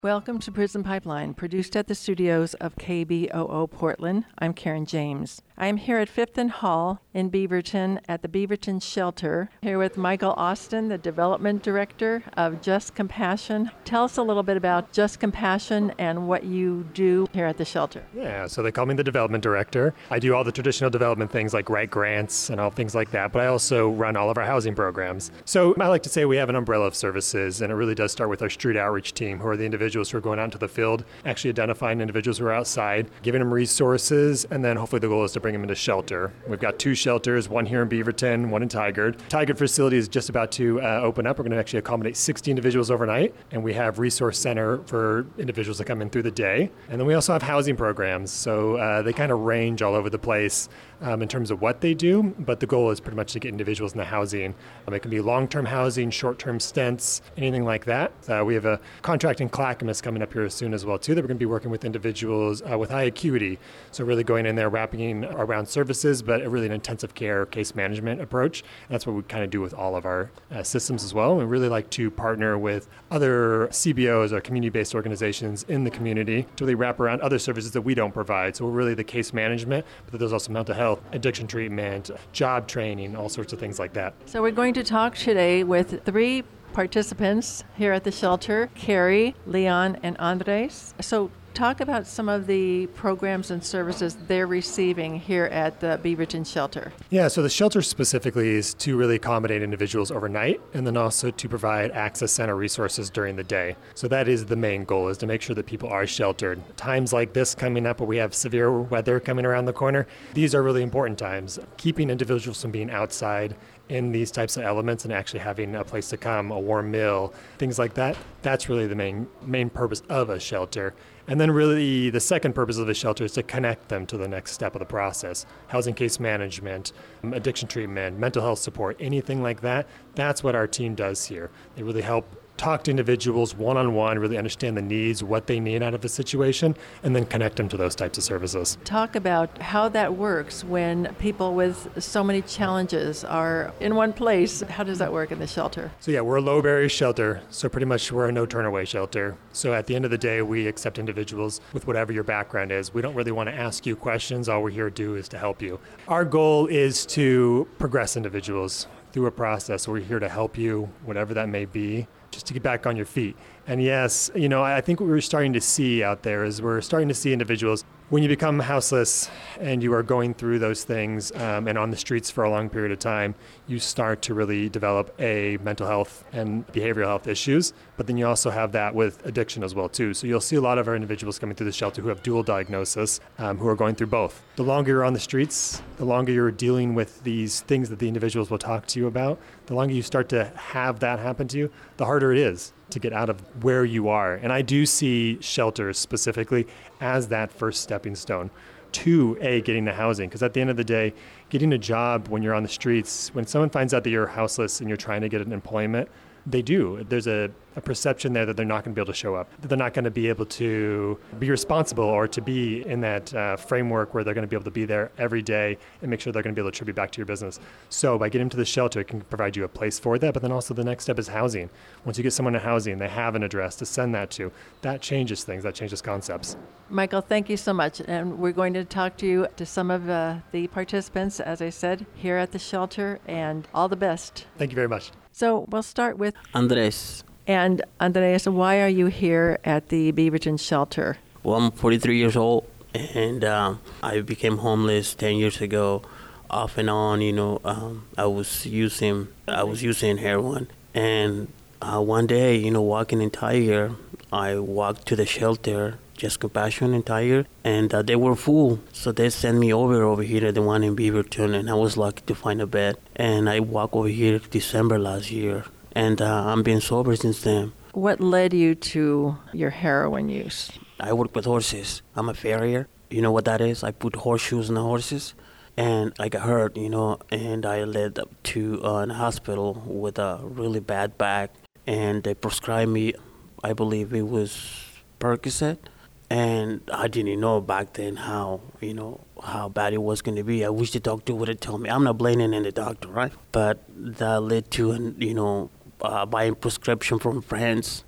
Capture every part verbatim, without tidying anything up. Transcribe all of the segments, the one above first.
Welcome to Prison Pipeline, produced at the studios of K B O O Portland. I'm Karen James. I am here at Fifth and Hall in Beaverton at the Beaverton Shelter, here with Michael Austin, the Development Director of Just Compassion. Tell us a little bit about Just Compassion and what you do here at the shelter. Yeah, so they call me the Development Director. I do all the traditional development things like write grants and all things like that, but I also run all of our housing programs. So I like to say we have an umbrella of services, and it really does start with our street outreach team, who are the individuals who are going out into the field, actually identifying individuals who are outside, giving them resources, and then hopefully the goal is to bring them into shelter. We've got two shelters, one here in Beaverton, one in Tigard. Tigard facility is just about to uh, open up. We're going to actually accommodate sixty individuals overnight, and we have resource center for individuals that come in through the day. And then we also have housing programs, so uh, they kind of range all over the place um, in terms of what they do, but the goal is pretty much to get individuals in the housing. Um, it can be long-term housing, short-term stints, anything like that. Uh, we have a contract in Clackamas coming up here soon as well, too, that we're going to be working with individuals uh, with high acuity. So really going in there, wrapping around services, but a really an intensive care case management approach. And that's what we kind of do with all of our uh, systems as well. We really like to partner with other C B Os or community-based organizations in the community to really wrap around other services that we don't provide. So we're really the case management, but there's also mental health, addiction treatment, job training, all sorts of things like that. So we're going to talk today with three participants here at the shelter, Carrie, Leon, and Andres. So talk about some of the programs and services they're receiving here at the Beaverton Shelter. Yeah, so the shelter specifically is to really accommodate individuals overnight, and then also to provide access center resources during the day. So that is the main goal, is to make sure that people are sheltered. Times like this coming up where we have severe weather coming around the corner, these are really important times. Keeping individuals from being outside in these types of elements and actually having a place to come, a warm meal, things like that, that's really the main main purpose of a shelter. And then really the second purpose of a shelter is to connect them to the next step of the process. Housing case management, addiction treatment, mental health support, anything like that, that's what our team does here. They really help talk to individuals one-on-one, really understand the needs, what they need out of the situation, and then connect them to those types of services. Talk about how that works when people with so many challenges are in one place. How does that work in the shelter? So yeah, we're a low barrier shelter, so pretty much we're a no turn away shelter. So at the end of the day, we accept individuals with whatever your background is. We don't really want to ask you questions. All we're here to do is to help you. Our goal is to progress individuals through a process. We're here to help you, whatever that may be, just to get back on your feet. And yes, you know, I think what we're starting to see out there is we're starting to see individuals, when you become houseless and you are going through those things um, and on the streets for a long period of time, you start to really develop a mental health and behavioral health issues. But then you also have that with addiction as well, too. So you'll see a lot of our individuals coming through the shelter who have dual diagnosis, um, who are going through both. The longer you're on the streets, the longer you're dealing with these things that the individuals will talk to you about, the longer you start to have that happen to you, the harder it is to get out of where you are. And I do see shelters specifically as that first stepping stone to A, getting the housing. Because at the end of the day, getting a job when you're on the streets, when someone finds out that you're houseless and you're trying to get an employment, they do. There's a, a perception there that they're not going to be able to show up, that they're not going to be able to be responsible or to be in that uh, framework where they're going to be able to be there every day and make sure they're going to be able to contribute back to your business. So by getting to the shelter, it can provide you a place for that, but then also the next step is housing. Once you get someone in housing, they have an address to send that to. That changes things, that changes concepts. Michael, thank you so much. And we're going to talk to you, to some of uh, the participants, as I said, here at the shelter, and all the best. Thank you very much. So we'll start with Andres. And Andres, why are you here at the Beaverton Shelter? Well, I'm forty-three years old, and um, I became homeless ten years ago. Off and on, you know, um, I was using I was using heroin, and uh, one day, you know, walking in Tigard, I walked to the shelter, Just Compassion in Tigard, and uh, they were full, so they sent me over over here to the one in Beaverton, and I was lucky to find a bed. And I walked over here December last year, and uh, I'm been sober since then. What led you to your heroin use? I work with horses. I'm a farrier. You know what that is? I put horseshoes in the horses, and I got hurt, you know, and I led up to uh, a hospital with a really bad back, and they prescribed me, I believe it was Percocet, and I didn't know back then how, you know, how bad it was going to be. I wish the doctor would have told me. I'm not blaming any doctor, right? But that led to, you know, uh, buying prescription from friends,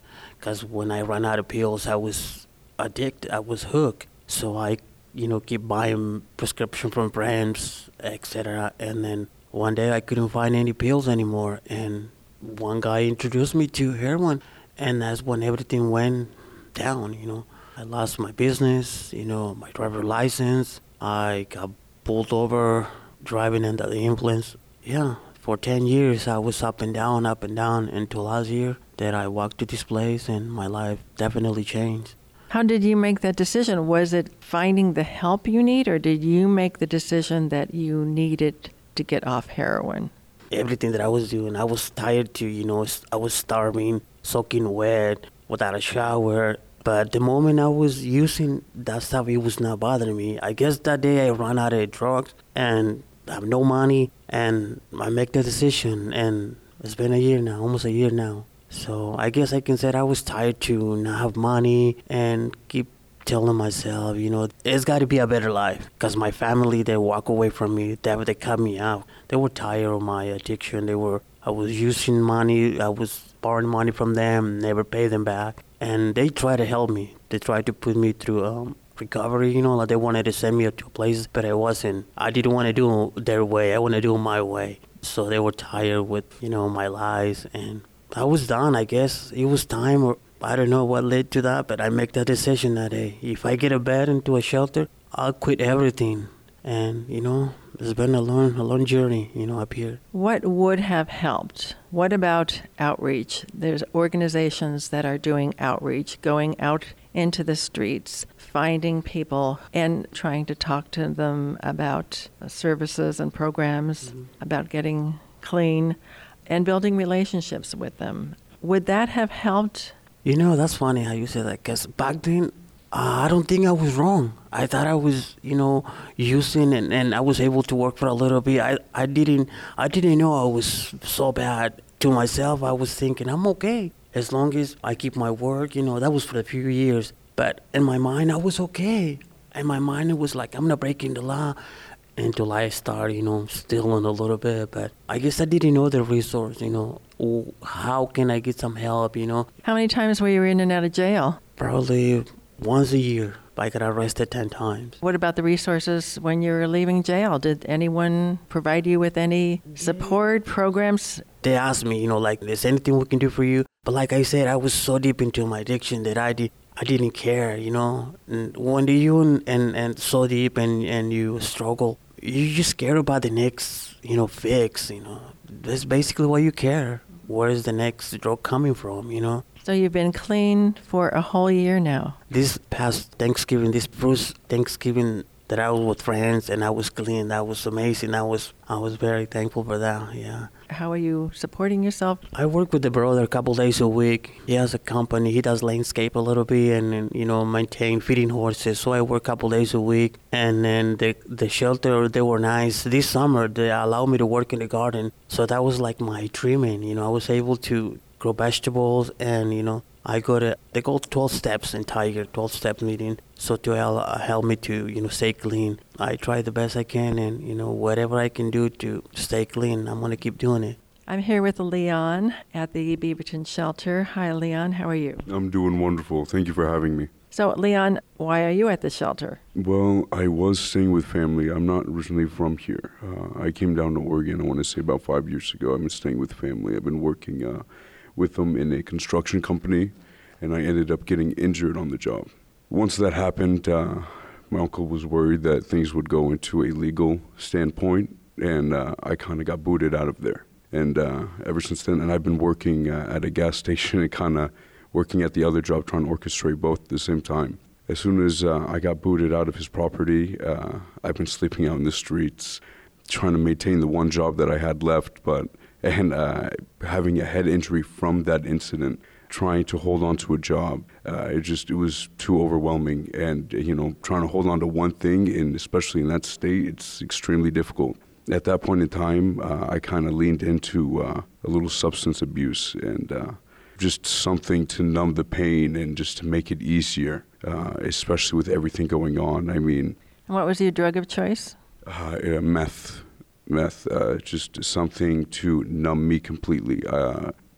because when I ran out of pills, I was addicted. I was hooked. So I, you know, keep buying prescription from brands, et cetera. And then one day I couldn't find any pills anymore. And one guy introduced me to heroin. And that's when everything went down, you know. I lost my business, you know, my driver license. I got pulled over driving under the influence. Yeah, for ten years I was up and down, up and down until last year that I walked to this place and my life definitely changed. How did you make that decision? Was it finding the help you need, or did you make the decision that you needed to get off heroin? Everything that I was doing, I was tired to, you know, I was starving, soaking wet, without a shower. But the moment I was using that stuff, it was not bothering me. I guess that day I ran out of drugs and I have no money, and I make the decision, and it's been a year now, almost a year now. So I guess I can say I was tired to not have money and keep telling myself, you know, it's got to be a better life. Because my family, they walk away from me. They, they cut me out. They were tired of my addiction. They were, I was using money. I was borrowing money from them, never pay them back. And they tried to help me. They tried to put me through um, recovery, you know, like they wanted to send me to a place, but I wasn't. I didn't want to do it their way. I want to do it my way. So they were tired with, you know, my lies, and I was done, I guess. It was time, or I don't know what led to that, but I make that decision that, hey, if I get a bed into a shelter, I'll quit everything. And, you know, it's been a long, a long journey, you know, up here. What would have helped? What about outreach? There's organizations that are doing outreach, going out into the streets, finding people and trying to talk to them about services and programs, mm-hmm. about getting clean and building relationships with them. Would that have helped? You know, that's funny how you say that, because back then, uh, I don't think I was wrong. I thought I was, you know, using and, and I was able to work for a little bit. I, I didn't I didn't know I was so bad. To myself, I was thinking, I'm okay. As long as I keep my word, you know, that was for a few years. But in my mind, I was okay. In my mind, it was like, I'm not breaking the law. Until I started, you know, stealing a little bit. But I guess I didn't know the resource, you know. Oh, how can I get some help, you know? How many times were you in and out of jail? Probably once a year. I got arrested ten times. What about the resources when you were leaving jail? Did anyone provide you with any support programs? They asked me, you know, like, is anything we can do for you? But like I said, I was so deep into my addiction that I did. I didn't care, you know. And when you and, and, and so deep and, and you struggle, you just care about the next, you know, fix, you know. That's basically what you care. Where is the next drug coming from, you know? So you've been clean for a whole year now. This past Thanksgiving, this first Thanksgiving that I was with friends and I was clean, that was amazing. I was I was very thankful for that, yeah. How are you supporting yourself? I work with the brother a couple days a week. He has a company. He does landscape a little bit and, and you know, maintain feeding horses. So I work a couple days a week. And then the the shelter, they were nice. This summer, they allowed me to work in the garden. So that was like my treatment. You know, I was able to grow vegetables and, you know, I go to, they go twelve steps in Tiger, twelve-step meeting. So to help, help me to, you know, stay clean. I try the best I can, and, you know, whatever I can do to stay clean, I'm going to keep doing it. I'm here with Leon at the Beaverton shelter. Hi, Leon. How are you? I'm doing wonderful. Thank you for having me. So, Leon, why are you at the shelter? Well, I was staying with family. I'm not originally from here. Uh, I came down to Oregon, I want to say about five years ago. I've been staying with family. I've been working uh, with them in a construction company, and I ended up getting injured on the job. Once that happened, uh, my uncle was worried that things would go into a legal standpoint, and uh, I kind of got booted out of there. And uh, ever since then, and I've been working uh, at a gas station and kind of working at the other job, trying to orchestrate both at the same time. As soon as uh, I got booted out of his property, uh, I've been sleeping out in the streets, trying to maintain the one job that I had left, but and uh, having a head injury from that incident, trying to hold on to a job, uh, it just it was too overwhelming. And you know, trying to hold on to one thing, and especially in that state, it's extremely difficult. At that point in time, uh, I kind of leaned into uh, a little substance abuse and uh, just something to numb the pain and just to make it easier, uh, especially with everything going on. I mean, and what was your drug of choice? Uh, yeah, meth. Meth, uh, just something to numb me completely. Uh,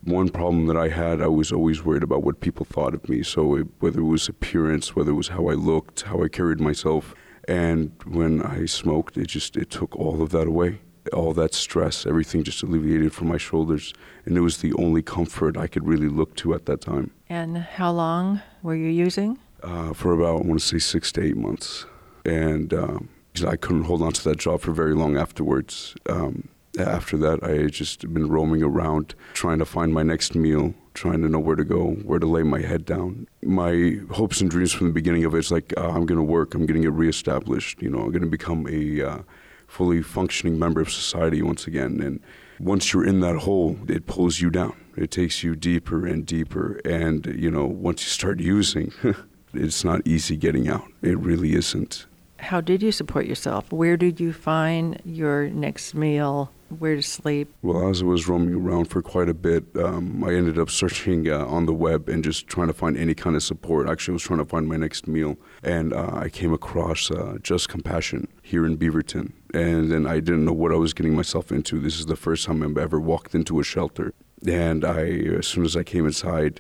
One problem that I had, I was always worried about what people thought of me. So it, whether it was appearance, whether it was how I looked, how I carried myself. And when I smoked, it just, it took all of that away. All that stress, everything just alleviated from my shoulders. And it was the only comfort I could really look to at that time. And how long were you using? Uh, for about, I want to say, six to eight months. And um, I couldn't hold on to that job for very long afterwards. Um, after that, I had just been roaming around, trying to find my next meal, trying to know where to go, where to lay my head down. My hopes and dreams from the beginning of it is like, uh, I'm going to work, I'm going to get reestablished, you know, I'm going to become a uh, fully functioning member of society once again. And once you're in that hole, it pulls you down. It takes you deeper and deeper. And, you know, once you start using, it's not easy getting out. It really isn't. How did you support yourself? Where did you find your next meal? Where to sleep? Well, as I was roaming around for quite a bit, um, I ended up searching uh, on the web and just trying to find any kind of support. Actually, I was trying to find my next meal, and uh, I came across uh, Just Compassion here in Beaverton. And then I didn't know what I was getting myself into. This is the first time I've ever walked into a shelter. And I, as soon as I came inside,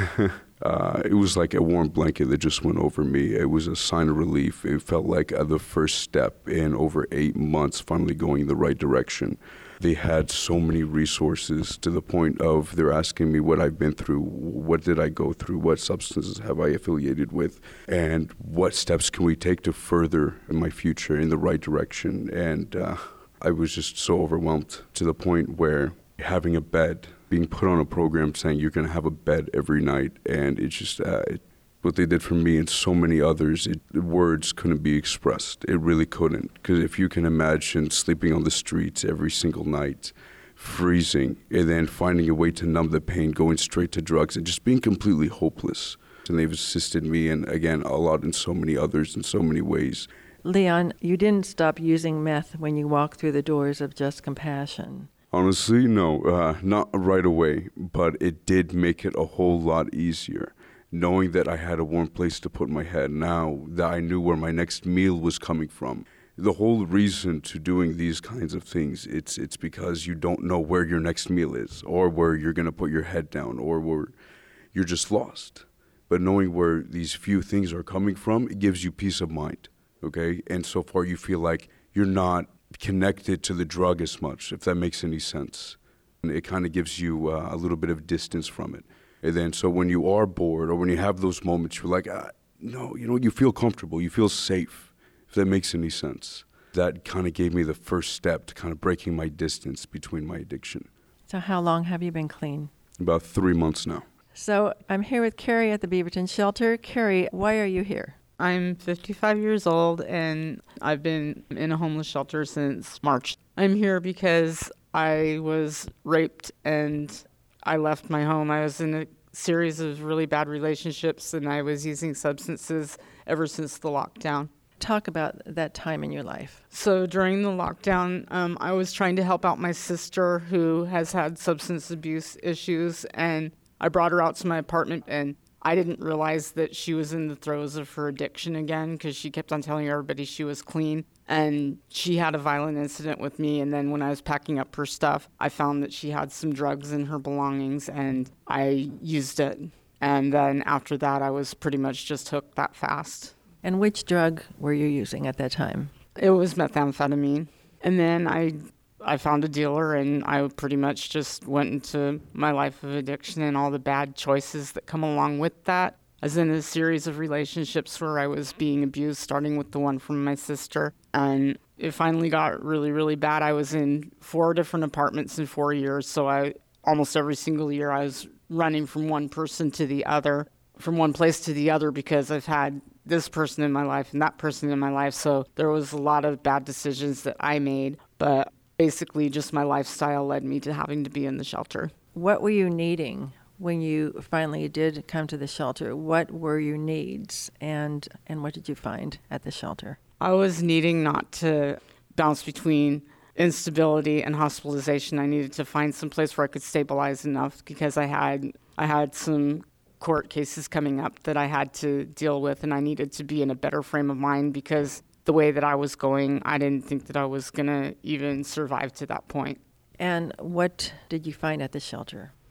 Uh, it was like a warm blanket that just went over me. It was a sign of relief. It felt like uh, the first step in over eight months finally going in the right direction. They had so many resources to the point of they're asking me what I've been through, what did I go through, what substances have I affiliated with, and what steps can we take to further my future in the right direction. And uh, I was just so overwhelmed to the point where having a bed, being put on a program saying you're going to have a bed every night, and it's just uh, it, what they did for me and so many others, it, words couldn't be expressed. It really couldn't, because if you can imagine sleeping on the streets every single night, freezing, and then finding a way to numb the pain, going straight to drugs, and just being completely hopeless. And they've assisted me, and again, a lot in so many others in so many ways. Leon, you didn't stop using meth when you walked through the doors of Just Compassion. Honestly, no, uh, not right away, but it did make it a whole lot easier. Knowing that I had a warm place to put my head, now that I knew where my next meal was coming from. The whole reason to doing these kinds of things, it's it's because you don't know where your next meal is, or where you're going to put your head down, or where you're just lost. But knowing where these few things are coming from, it gives you peace of mind, okay? And so far you feel like you're not connected to the drug as much, if that makes any sense. And it kind of gives you uh, a little bit of distance from it. And then so when you are bored or when you have those moments, you're like, ah, no, you know, you feel comfortable, you feel safe, if that makes any sense. That kind of gave me the first step to kind of breaking my distance between my addiction. So how long have you been clean? About three months now. So I'm here with Carrie at the Beaverton Shelter. Carrie, why are you here? I'm fifty-five years old, and I've been in a homeless shelter since March. I'm here because I was raped and I left my home. I was in a series of really bad relationships, and I was using substances ever since the lockdown. Talk about that time in your life. So during the lockdown, um, I was trying to help out my sister who has had substance abuse issues, and I brought her out to my apartment, and I didn't realize that she was in the throes of her addiction again because she kept on telling everybody she was clean. And she had a violent incident with me. And then when I was packing up her stuff, I found that she had some drugs in her belongings, and I used it. And then after that, I was pretty much just hooked that fast. And which drug were you using at that time? It was methamphetamine. And then I I found a dealer, and I pretty much just went into my life of addiction and all the bad choices that come along with that. I was in a series of relationships where I was being abused, starting with the one from my sister. And it finally got really, really bad. I was in four different apartments in four years. So I almost every single year I was running from one person to the other, from one place to the other, because I've had this person in my life and that person in my life. So there was a lot of bad decisions that I made. But basically just my lifestyle led me to having to be in the shelter. What were you needing when you finally did come to the shelter? What were your needs, and and what did you find at the shelter? I was needing not to bounce between instability and hospitalization. I needed to find some place where I could stabilize enough because I had I had some court cases coming up that I had to deal with, and I needed to be in a better frame of mind because the way that I was going, I didn't think that I was going to even survive to that point. And what did you find at the shelter?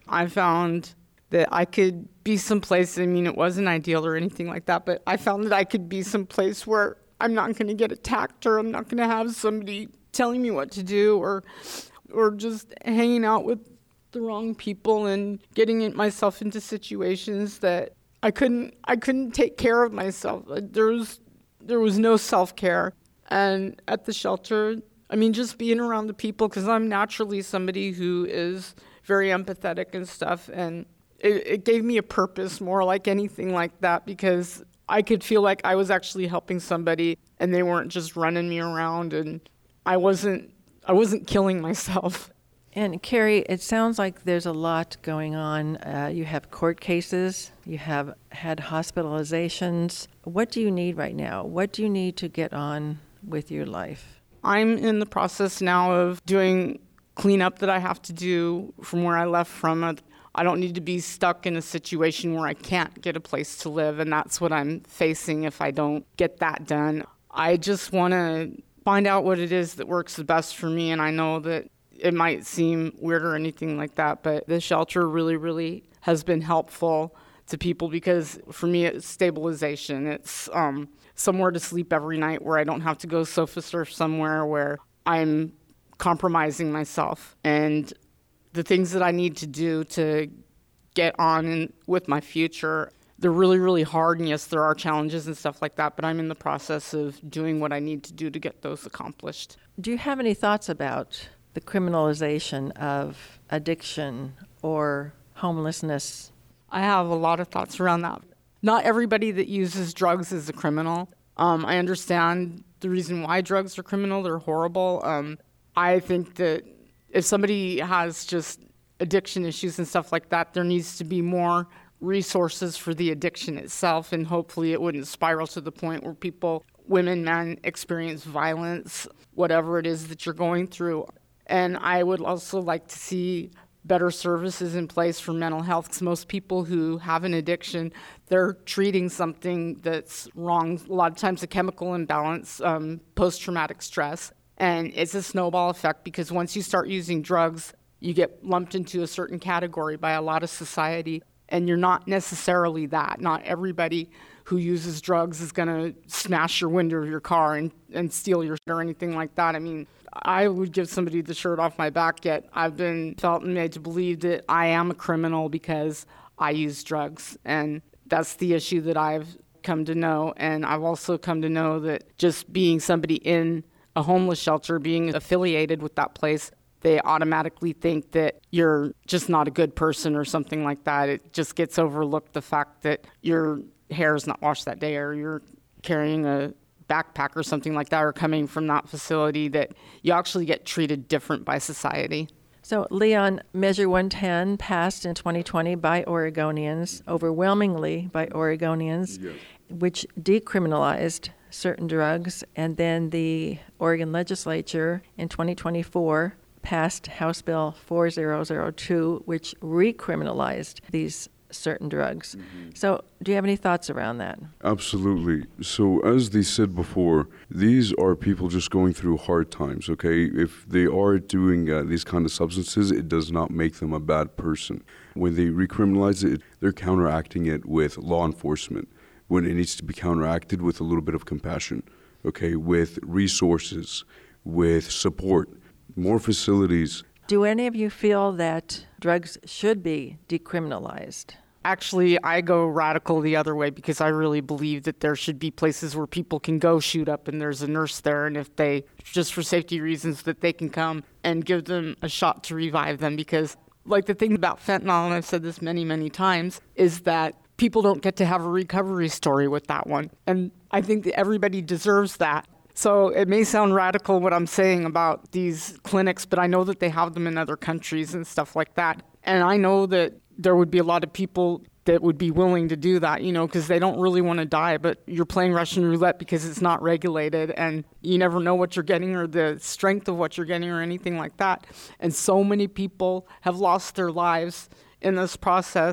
I found that I could be someplace, I mean, it wasn't ideal or anything like that, but I found that I could be someplace where I'm not going to get attacked, or I'm not going to have somebody telling me what to do, or or just hanging out with the wrong people and getting myself into situations that I couldn't I couldn't take care of myself. There was there was no self-care. And at the shelter, I mean, just being around the people, because I'm naturally somebody who is very empathetic and stuff, and it, it gave me a purpose more like anything like that, because I could feel like I was actually helping somebody and they weren't just running me around, and I wasn't I wasn't killing myself. And Carrie, it sounds like there's a lot going on. Uh, you have court cases, you have had hospitalizations. What do you need right now? What do you need to get on with your life? I'm in the process now of doing cleanup that I have to do from where I left from. I don't need to be stuck in a situation where I can't get a place to live, and that's what I'm facing if I don't get that done. I just want to find out what it is that works the best for me, and I know that it might seem weird or anything like that, but the shelter really, really has been helpful to people, because for me it's stabilization. It's um, somewhere to sleep every night where I don't have to go sofa surf somewhere where I'm compromising myself. And the things that I need to do to get on in, with my future, they're really, really hard. And yes, there are challenges and stuff like that, but I'm in the process of doing what I need to do to get those accomplished. Do you have any thoughts about the criminalization of addiction or homelessness? I have a lot of thoughts around that. Not everybody that uses drugs is a criminal. Um, I understand the reason why drugs are criminal. They're horrible. Um, I think that if somebody has just addiction issues and stuff like that, there needs to be more resources for the addiction itself, and hopefully it wouldn't spiral to the point where people, women, men, experience violence, whatever it is that you're going through. And I would also like to see better services in place for mental health, because most people who have an addiction, they're treating something that's wrong. A lot of times a chemical imbalance, um, post-traumatic stress. And it's a snowball effect, because once you start using drugs, you get lumped into a certain category by a lot of society, and you're not necessarily that. Not everybody who uses drugs is going to smash your window of your car and, and steal your or anything like that. I mean, I would give somebody the shirt off my back, yet I've been felt and made to believe that I am a criminal because I use drugs. And that's the issue that I've come to know. And I've also come to know that just being somebody in a homeless shelter, being affiliated with that place, they automatically think that you're just not a good person or something like that. It just gets overlooked, the fact that your hair is not washed that day, or you're carrying a backpack or something like that, or coming from that facility, that you actually get treated different by society. So, Leon, Measure one ten passed in twenty twenty by Oregonians, overwhelmingly by Oregonians, yes, which decriminalized certain drugs. And then the Oregon legislature in twenty twenty-four passed House Bill four thousand two, which recriminalized these certain drugs. Mm-hmm. So do you have any thoughts around that? Absolutely. So as they said before, these are people just going through hard times, okay? If they are doing uh, these kind of substances, it does not make them a bad person. When they recriminalize it, they're counteracting it with law enforcement, when it needs to be counteracted with a little bit of compassion, okay? With resources, with support, more facilities. Do any of you feel that drugs should be decriminalized? Actually, I go radical the other way, because I really believe that there should be places where people can go shoot up and there's a nurse there, and if they, just for safety reasons, that they can come and give them a shot to revive them. Because like the thing about fentanyl, and I've said this many, many times, is that people don't get to have a recovery story with that one. And I think that everybody deserves that. So it may sound radical what I'm saying about these clinics, but I know that they have them in other countries and stuff like that. And I know that there would be a lot of people that would be willing to do that, you know, because they don't really want to die, but you're playing Russian roulette because it's not regulated, and you never know what you're getting or the strength of what you're getting or anything like that. And so many people have lost their lives in this process.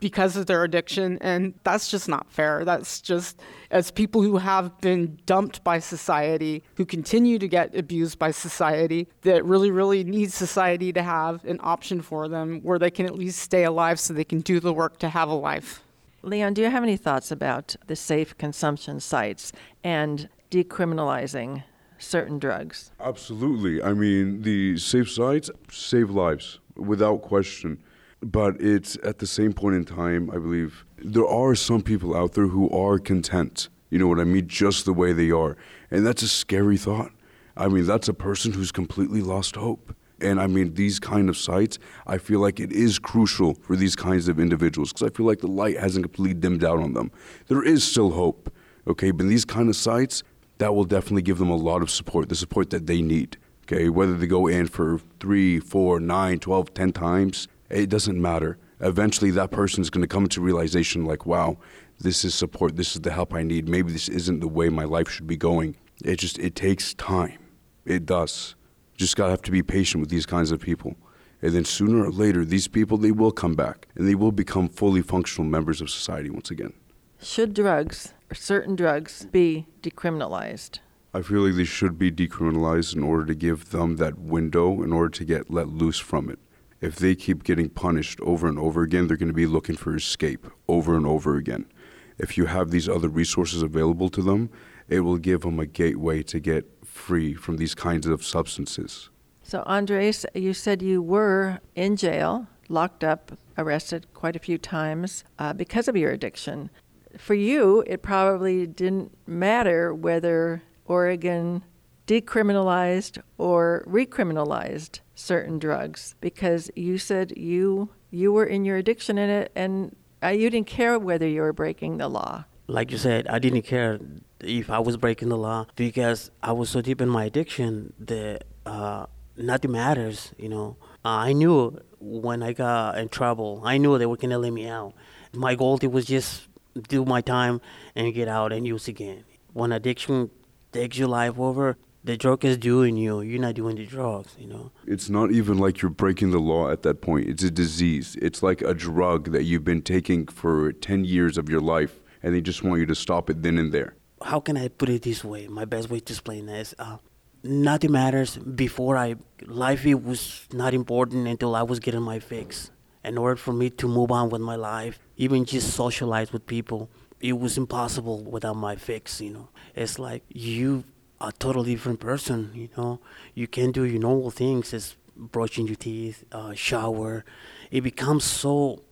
because of their addiction, and that's just not fair. That's just, as people who have been dumped by society, who continue to get abused by society, that really, really need society to have an option for them where they can at least stay alive so they can do the work to have a life. Leon, do you have any thoughts about the safe consumption sites and decriminalizing certain drugs? Absolutely. I mean, the safe sites save lives, without question. But it's at the same point in time, I believe, there are some people out there who are content, you know what I mean, just the way they are. And that's a scary thought. I mean, that's a person who's completely lost hope. And I mean, these kind of sites, I feel like it is crucial for these kinds of individuals because I feel like the light hasn't completely dimmed out on them. There is still hope, okay? But these kind of sites, that will definitely give them a lot of support, the support that they need, okay? Whether they go in for three, four, nine, twelve, ten times, it doesn't matter. Eventually, that person is going to come to realization like, wow, this is support. This is the help I need. Maybe this isn't the way my life should be going. It just, it takes time. It does. Just got to have to be patient with these kinds of people. And then sooner or later, these people, they will come back and they will become fully functional members of society once again. Should drugs, or certain drugs, be decriminalized? I feel like they should be decriminalized in order to give them that window in order to get let loose from it. If they keep getting punished over and over again, they're going to be looking for escape over and over again. If you have these other resources available to them, it will give them a gateway to get free from these kinds of substances. So, Andres, you said you were in jail, locked up, arrested quite a few times uh, because of your addiction. For you, it probably didn't matter whether Oregon decriminalized or recriminalized certain drugs because you said you you were in your addiction in it and uh, you didn't care whether you were breaking the law. Like you said, I didn't care if I was breaking the law because I was so deep in my addiction that uh, nothing matters, you know. Uh, I knew when I got in trouble, I knew they were going to let me out. My goal it was just do my time and get out and use again. When addiction takes your life over, the drug is doing you. You're not doing the drugs, you know. It's not even like you're breaking the law at that point. It's a disease. It's like a drug that you've been taking for ten years of your life, and they just want you to stop it then and there. How can I put it this way? My best way to explain this. Uh, nothing matters. Before I, life it was not important until I was getting my fix. In order for me to move on with my life, even just socialize with people, it was impossible without my fix, you know. It's like you a totally different person, you know. You can't do your normal things as brushing your teeth, uh, shower. It becomes so,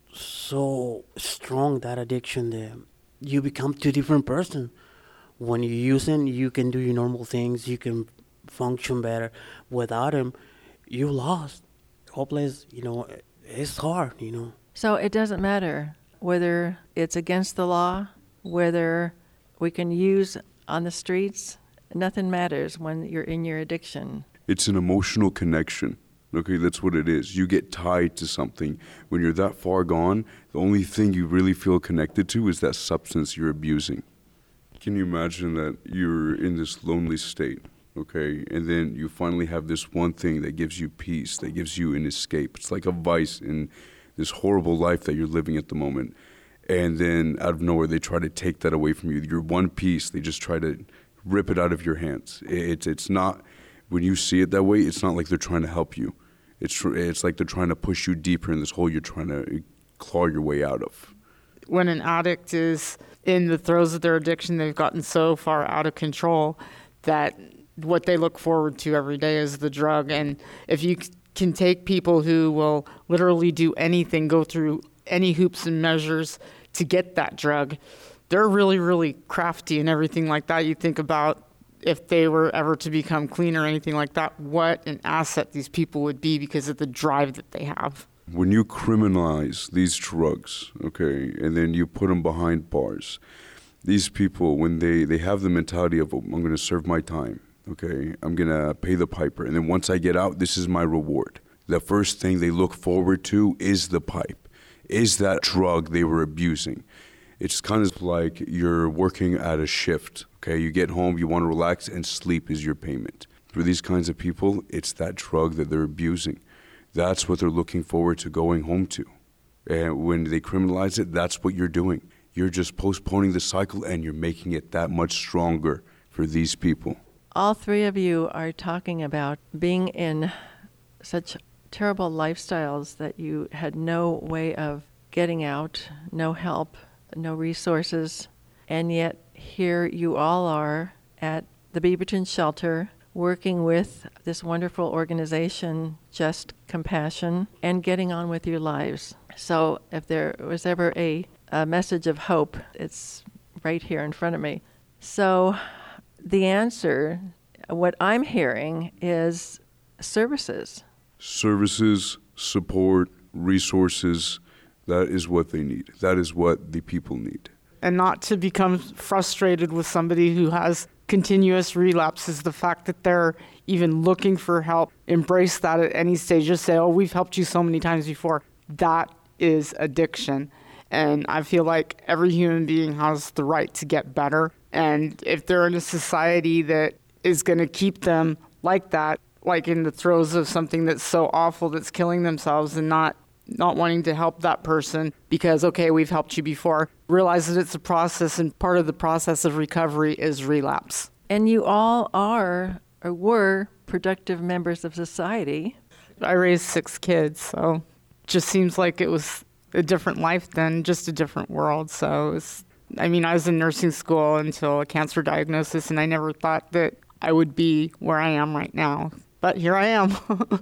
so strong, that addiction, that you become two different person. When you're using, you can do your normal things. You can function better. Without him, you're lost, hopeless, you know. It's hard, you know. So it doesn't matter whether it's against the law, whether we can use on the streets. Nothing matters when you're in your addiction. It's an emotional connection. Okay, that's what it is. You get tied to something. When you're that far gone, the only thing you really feel connected to is that substance you're abusing. Can you imagine that you're in this lonely state, okay, and then you finally have this one thing that gives you peace, that gives you an escape. It's like a vice in this horrible life that you're living at the moment. And then out of nowhere, they try to take that away from you. Your one piece, they just try to rip it out of your hands. It's it's not, when you see it that way, it's not like they're trying to help you. It's it's like they're trying to push you deeper in this hole you're trying to claw your way out of. When an addict is in the throes of their addiction, they've gotten so far out of control that what they look forward to every day is the drug. And if you can take people who will literally do anything, go through any hoops and measures to get that drug, they're really, really crafty and everything like that. You think about if they were ever to become clean or anything like that, what an asset these people would be because of the drive that they have. When you criminalize these drugs, okay, and then you put them behind bars, these people, when they, they have the mentality of, I'm going to serve my time, okay, I'm going to pay the piper, and then once I get out, this is my reward. The first thing they look forward to is the pipe, is that drug they were abusing. It's kind of like you're working at a shift, okay? You get home, you want to relax, and sleep is your payment. For these kinds of people, it's that drug that they're abusing. That's what they're looking forward to going home to. And when they criminalize it, that's what you're doing. You're just postponing the cycle and you're making it that much stronger for these people. All three of you are talking about being in such terrible lifestyles that you had no way of getting out, no help, no resources, and yet here you all are at the Beaverton Shelter working with this wonderful organization, Just Compassion, and getting on with your lives. So if there was ever a, a message of hope, it's right here in front of me. So the answer, what I'm hearing, is services. Services, support, resources, that is what they need. That is what the people need. And not to become frustrated with somebody who has continuous relapses, the fact that they're even looking for help, embrace that at any stage. Just say, oh, we've helped you so many times before. That is addiction. And I feel like every human being has the right to get better. And if they're in a society that is going to keep them like that, like in the throes of something that's so awful that's killing themselves and not not wanting to help that person because, okay, we've helped you before, realize that it's a process, and part of the process of recovery is relapse. And you all are or were productive members of society. I raised six kids, so it just seems like it was a different life then, just a different world. So, it was, I mean, I was in nursing school until a cancer diagnosis, and I never thought that I would be where I am right now. But here I am.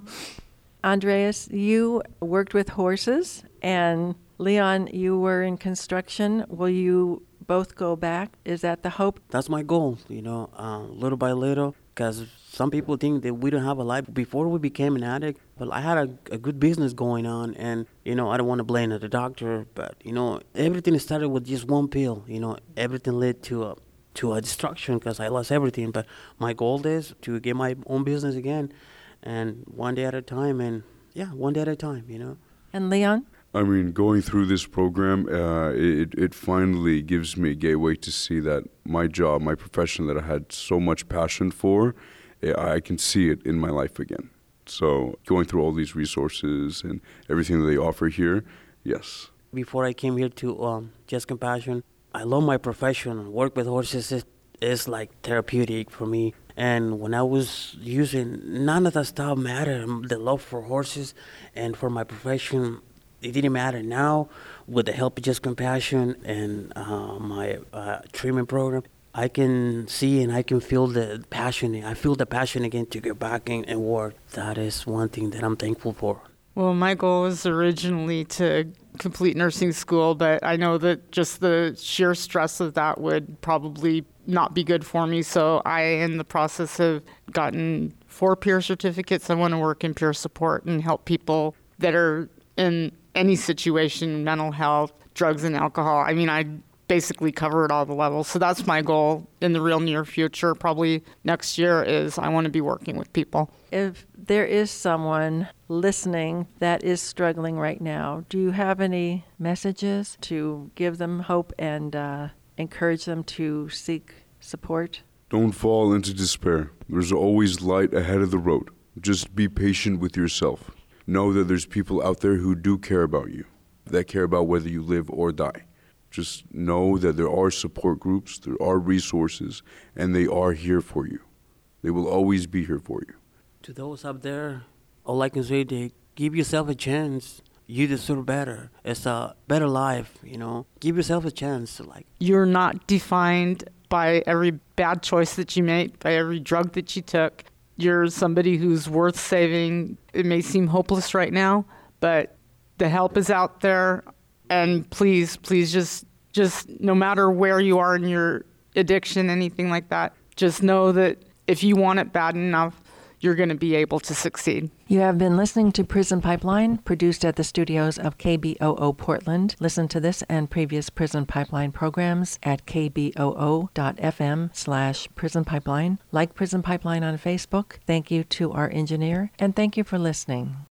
Andreas, you worked with horses, and Leon, you were in construction. Will you both go back? Is that the hope? That's my goal, you know, uh, little by little, because some people think that we don't have a life. Before we became an addict, well, I had a, a good business going on, and, you know, I don't want to blame the doctor, but, you know, everything started with just one pill. You know, everything led to a, to a destruction because I lost everything. But my goal is to get my own business again. And one day at a time, and yeah, one day at a time, you know. And Leon? I mean, going through this program, uh, it, it finally gives me a gateway to see that my job, my profession that I had so much passion for, I can see it in my life again. So going through all these resources and everything that they offer here, yes. Before I came here to um, Just Compassion, I love my profession. Work with horses is, is like therapeutic for me. And when I was using, none of that stuff mattered. The love for horses and for my profession, it didn't matter. Now, with the help of Just Compassion and uh, my uh, treatment program, I can see and I can feel the passion. I feel the passion again to get back in and work. That is one thing that I'm thankful for. Well, my goal was originally to complete nursing school, but I know that just the sheer stress of that would probably not be good for me. So I, in the process, have gotten four peer certificates. I want to work in peer support and help people that are in any situation, mental health, drugs and alcohol. I mean, I basically cover at all the levels. So that's my goal in the real near future, probably next year, is I want to be working with people. If there is someone listening that is struggling right now, do you have any messages to give them hope and uh, encourage them to seek support? Don't fall into despair. There's always light ahead of the road. Just be patient with yourself. Know that there's people out there who do care about you, that care about whether you live or die. Just know that there are support groups, there are resources, and they are here for you. They will always be here for you. To those up there, all I can say is give yourself a chance. You deserve better. It's a better life, you know. Give yourself a chance. Like You're not defined by every bad choice that you made, by every drug that you took. You're somebody who's worth saving. It may seem hopeless right now, but the help is out there. And please, please just, just no matter where you are in your addiction, anything like that, just know that if you want it bad enough, you're going to be able to succeed. You have been listening to Prison Pipeline, produced at the studios of K B O O Portland. Listen to this and previous Prison Pipeline programs at kboo.fm slash Prison Pipeline. Like Prison Pipeline on Facebook. Thank you to our engineer, and thank you for listening.